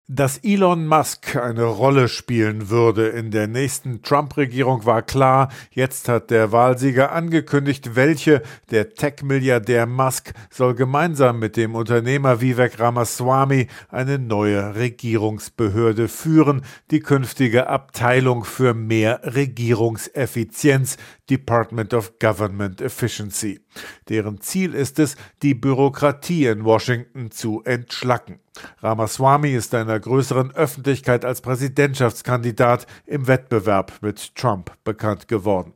Dass Elon Musk eine Rolle spielen würde in der nächsten Trump-Regierung war klar. Jetzt hat der Wahlsieger angekündigt, welche. Der Tech-Milliardär Musk soll gemeinsam mit dem Unternehmer Vivek Ramaswamy eine neue Regierungsbehörde führen, die künftige Abteilung für mehr Regierungseffizienz, Department of Government Efficiency. Deren Ziel ist es, die Bürokratie in Washington zu entschlacken. Ramaswamy ist einer größeren Öffentlichkeit als Präsidentschaftskandidat im Wettbewerb mit Trump bekannt geworden.